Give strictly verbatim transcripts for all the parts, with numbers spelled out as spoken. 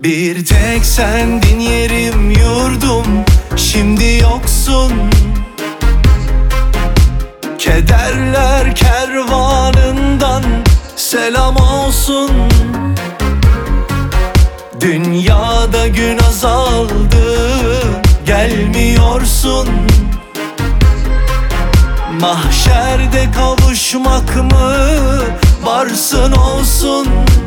Bir tek sendin yerim yurdum, şimdi yoksun. Kederler kervanından selam olsun. Dünyada gün azaldı, gelmiyorsun. Mahşerde kavuşmak mı varsın olsun.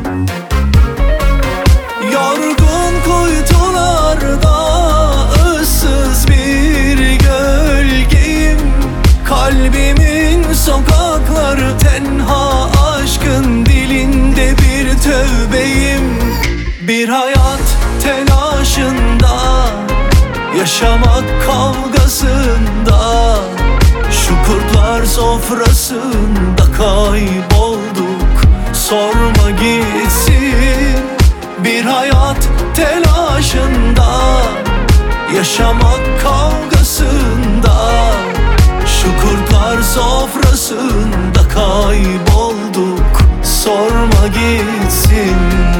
Yorgun kuytularda ıssız bir gölgeyim. Kalbimin sokakları tenha, aşkın dilinde bir tövbeyim. Bir hayat telaşında, yaşamak kavgasında, şu kurtlar sofrasında kaybolduk, sorma gitsin. Bir hayat telaşında, yaşamak kavgasında, şu kurtlar sofrasında kaybolduk, sorma gitsin.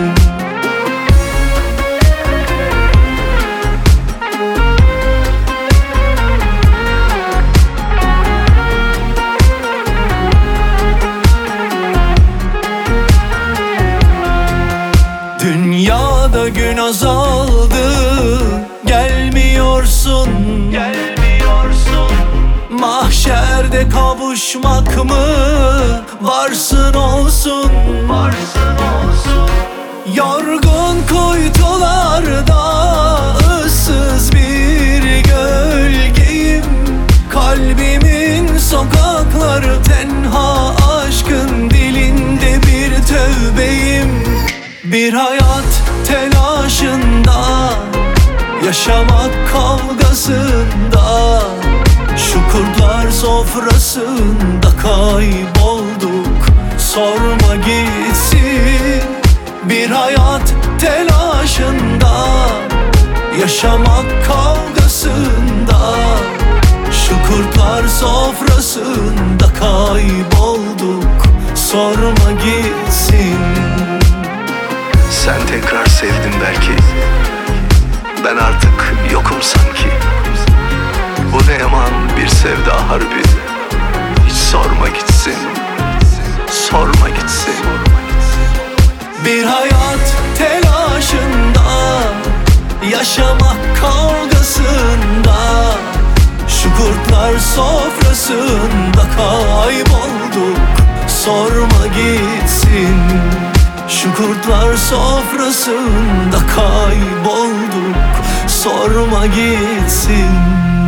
Dünyada gün azaldı, gelmiyorsun. Gelmiyorsun. Mahşerde kavuşmak mı varsın olsun. Varsın olsun. Yorgun kuytularda ıssız bir gölgeyim. Kalbimin sokakları tenha, aşkın dilinde bir tövbeyim. Bir hayat telaşında, yaşamak kavgasında, şu kurtlar sofrasında kaybolduk, sorma gitsin. Bir hayat telaşında, yaşamak kavgasında, şu kurtlar sofrasında kaybolduk, sorma gitsin. Sen tekrar sevdin belki, ben artık yokum sanki. Bu ne yaman bir sevda harbi, hiç sorma gitsin, sorma gitsin. Bir hayat telaşında, yaşamak kavgasında, şu kurtlar sofrasında kaybolduk, sorma gitsin. Şu kurtlar sofrasında kaybolduk, sorma gitsin.